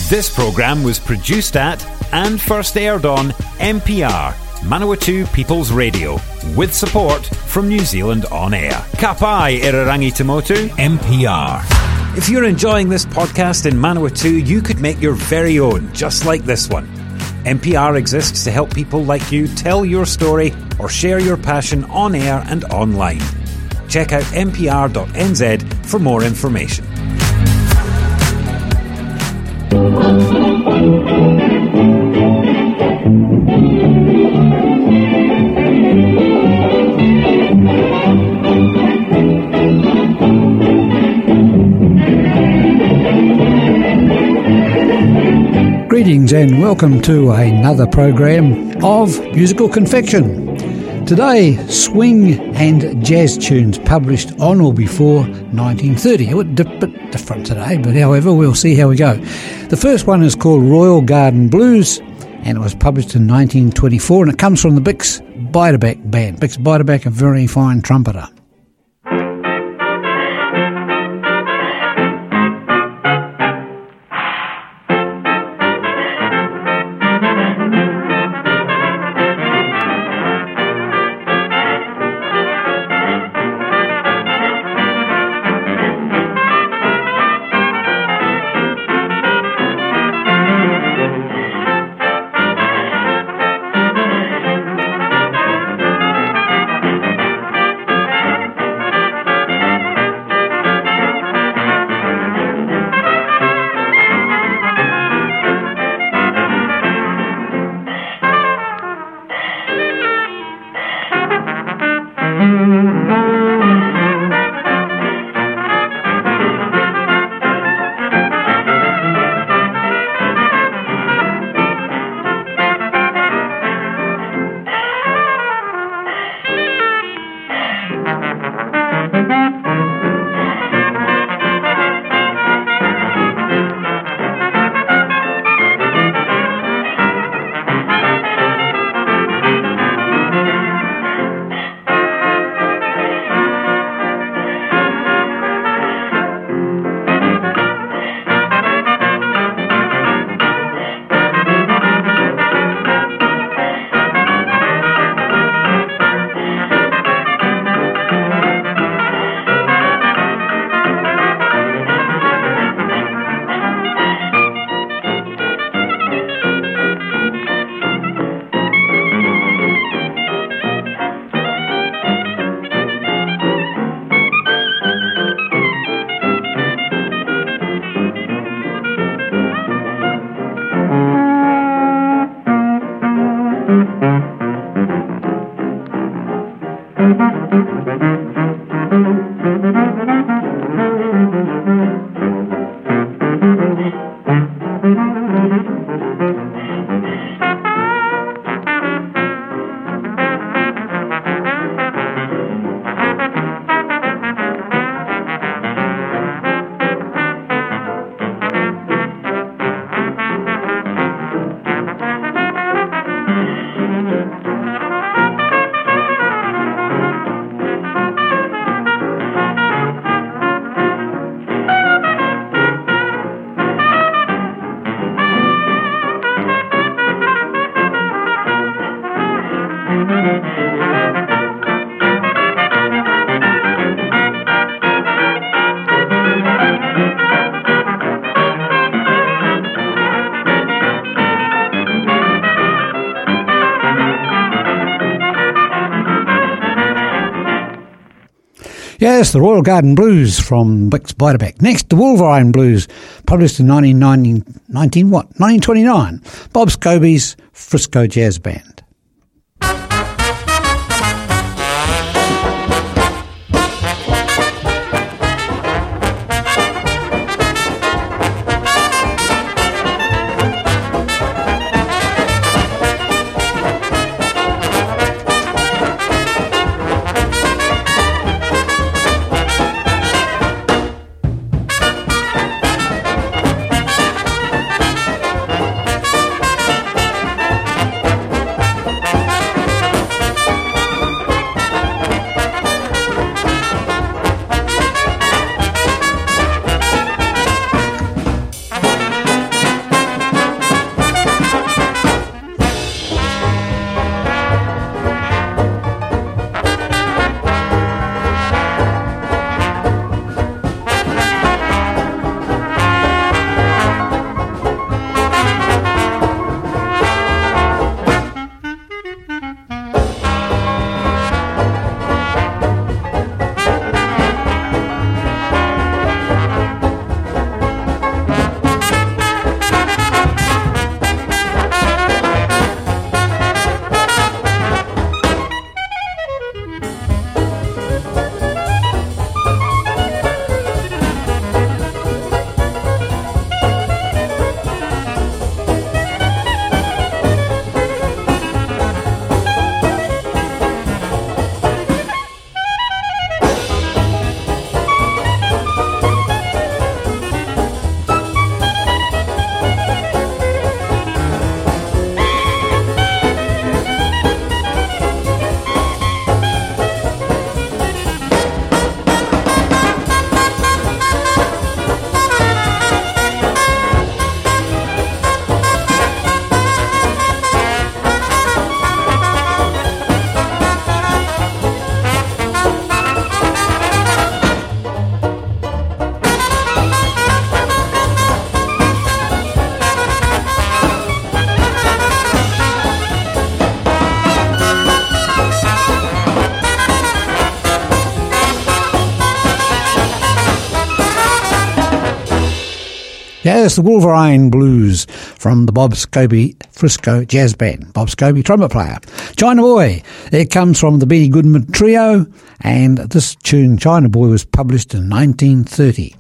This programme was produced at and first aired on MPR, Manawatu People's Radio, with support from New Zealand On Air. Ka pai Irarangi Tamotu, MPR. If you're enjoying this podcast in Manawatu, you could make your very own, just like this one. MPR exists to help people like you tell your story or share your passion on air and online. Check out mpr.nz for more information. Greetings and welcome to another program of Musical Confection. Today, swing and jazz tunes published on or before 1930. A bit different today, but however, we'll see how we go. The first one is called Royal Garden Blues, and it was published in 1924, and it comes from the Bix Beiderbecke Band. Bix Beiderbecke, a very fine trumpeter. Yes, the Royal Garden Blues from Bix Beiderbecke. Next, the Wolverine Blues, published in 1929. Bob Scobie's Frisco Jazz Band. Yes, the Wolverine Blues from the Bob Scobie Frisco Jazz Band. Bob Scobie, trumpet player. China Boy, it comes from the Benny Goodman Trio, and this tune, China Boy, was published in 1930.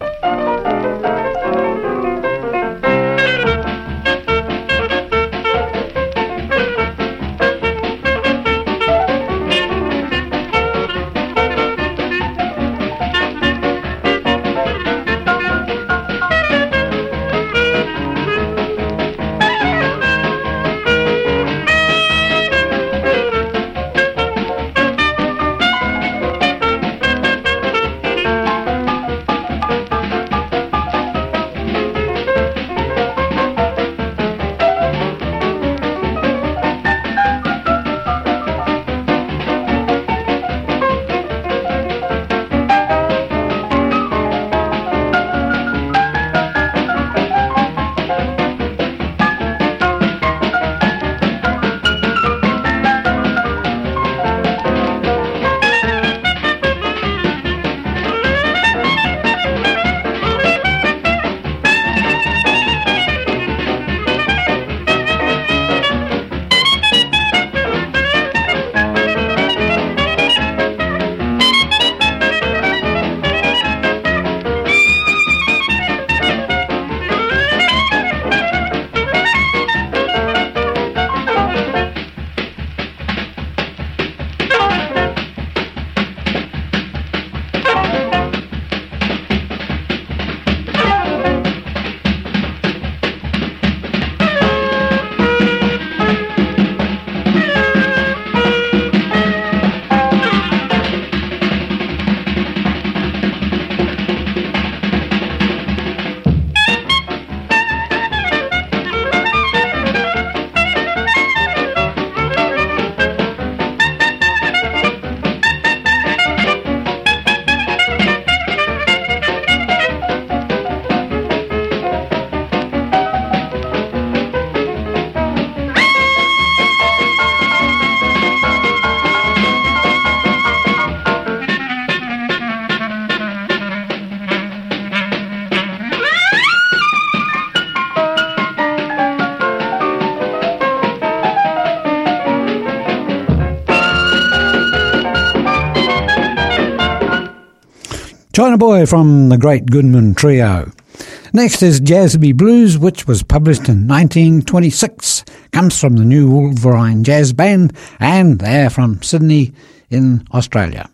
China Boy from the Great Goodman Trio. Next is Jazzby Blues, which was published in 1926. Comes from the New Wolverine Jazz Band, and they're from Sydney in Australia.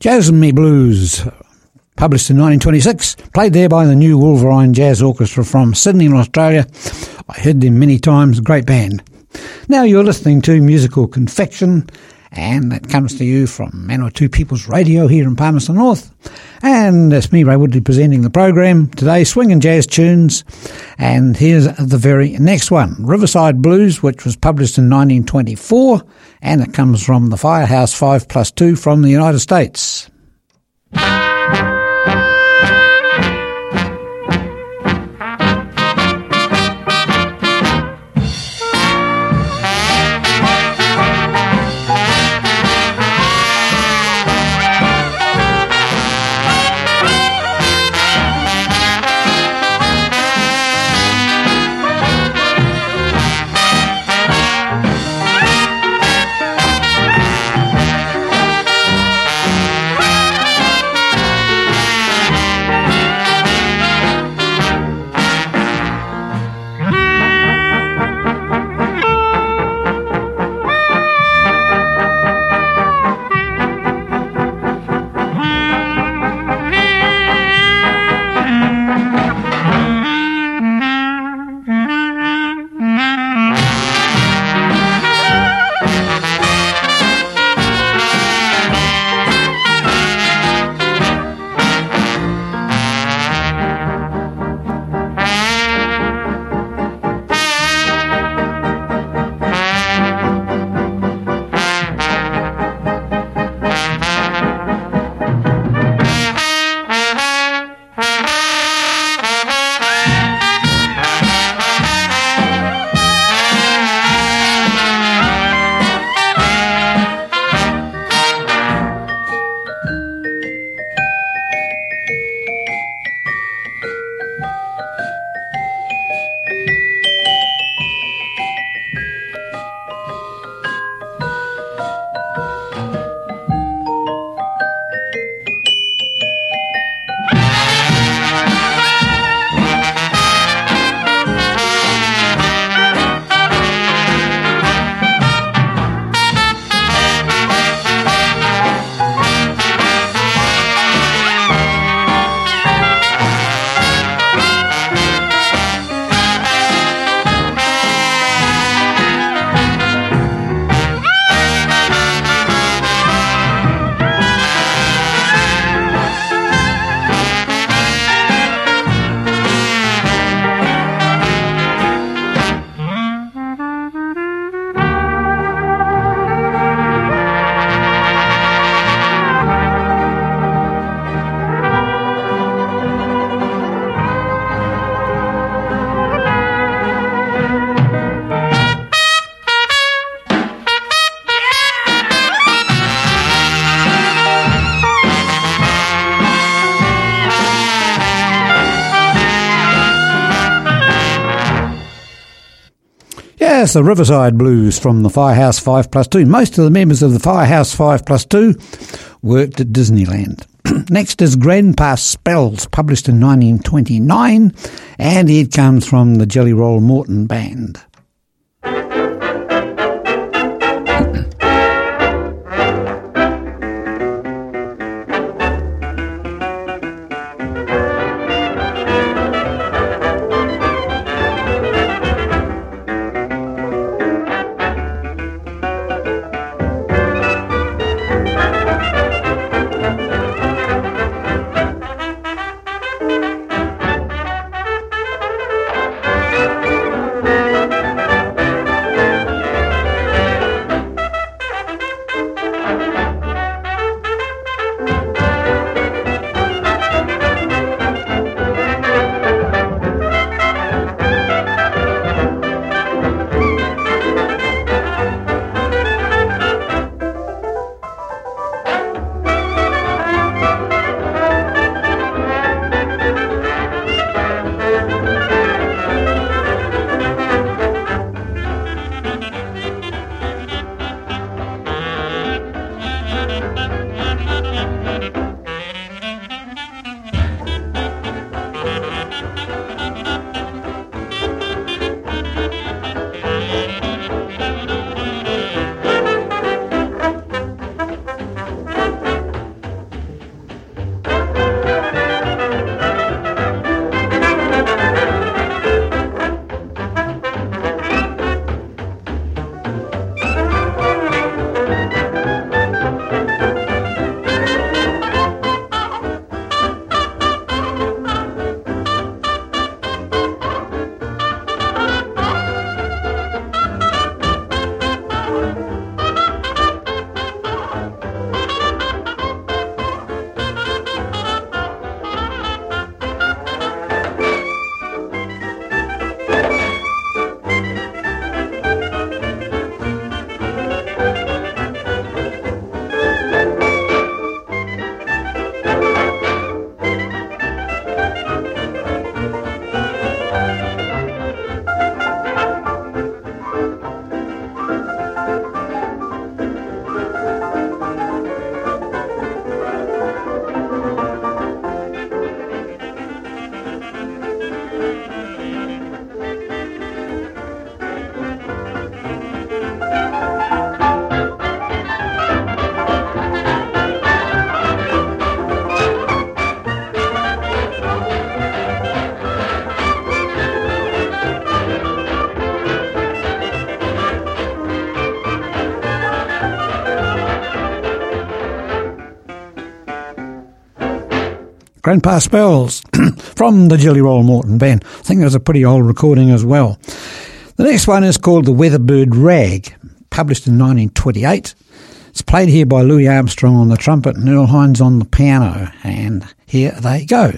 Jazz and Me Blues, published in 1926, played there by the New Wolverine Jazz Orchestra from Sydney in Australia. I heard them many times, great band. Now you're listening to Musical Confection, and it comes to you from Manawatu People's Radio here in Palmerston North. And it's me, Ray Woodley, presenting the program today, swing and jazz tunes. And here's the very next one, Riverside Blues, which was published in 1924, and it comes from the Firehouse 5+2 from the United States. Yes, the Riverside Blues from the Firehouse 5+2. Most of the members of the Firehouse 5+2 worked at Disneyland. Next is Grandpa Spells, published in 1929, and it comes from the Jelly Roll Morton Band. Grandpa Spells from the Jelly Roll Morton Band. I think it was a pretty old recording as well. The next one is called The Weatherbird Rag, published in 1928. It's played here by Louis Armstrong on the trumpet and Earl Hines on the piano. And here they go.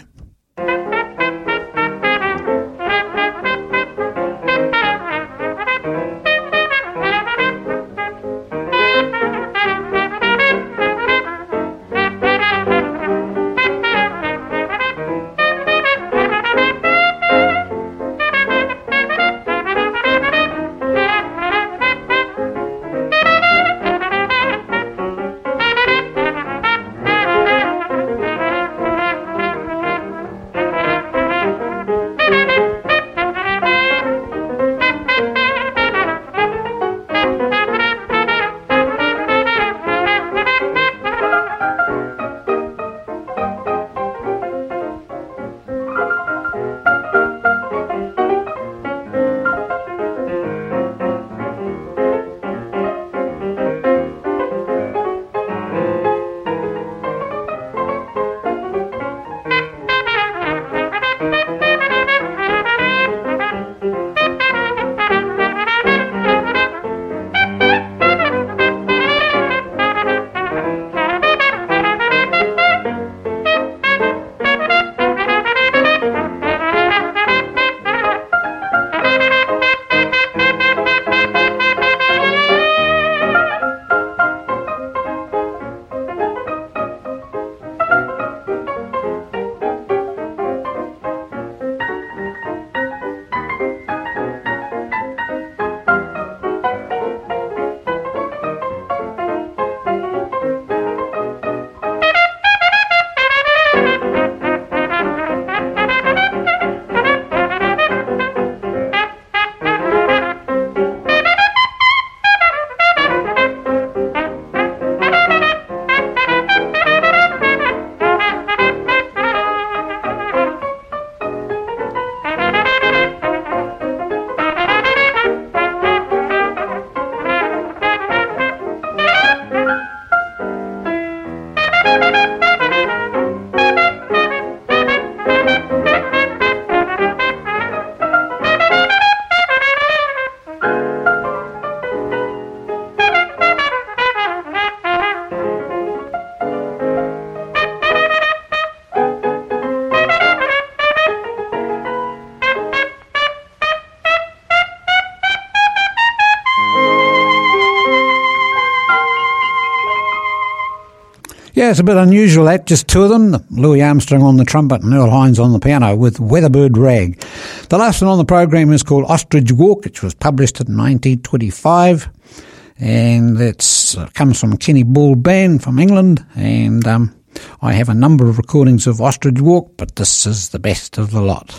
Yeah, it's a bit unusual that, just two of them, Louis Armstrong on the trumpet and Earl Hines on the piano with Weatherbird Rag. The last one on the program is called Ostrich Walk, which was published in 1925, and it comes from Kenny Ball Band from England, and I have a number of recordings of Ostrich Walk, but this is the best of the lot.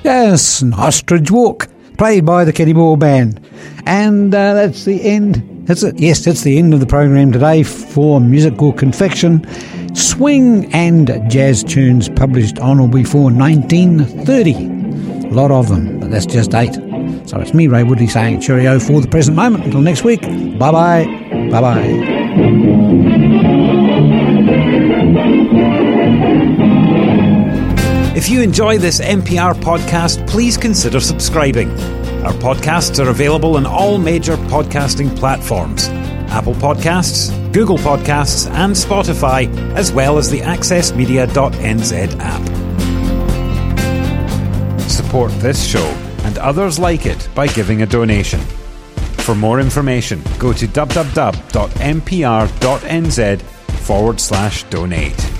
Yes, an ostrich walk, played by the Kitty Ball Band. And that's the end. That's it. Yes, that's the end of the program today for Musical Confection. Swing and jazz tunes published on or before 1930. A lot of them, but that's just 8. So it's me, Ray Woodley, saying cheerio for the present moment. Until next week, bye-bye. Bye-bye. If you enjoy this MPR podcast, please consider subscribing. Our podcasts are available on all major podcasting platforms: Apple Podcasts, Google Podcasts and Spotify, as well as the accessmedia.nz app. Support this show and others like it by giving a donation. For more information, go to www.mpr.nz/donate.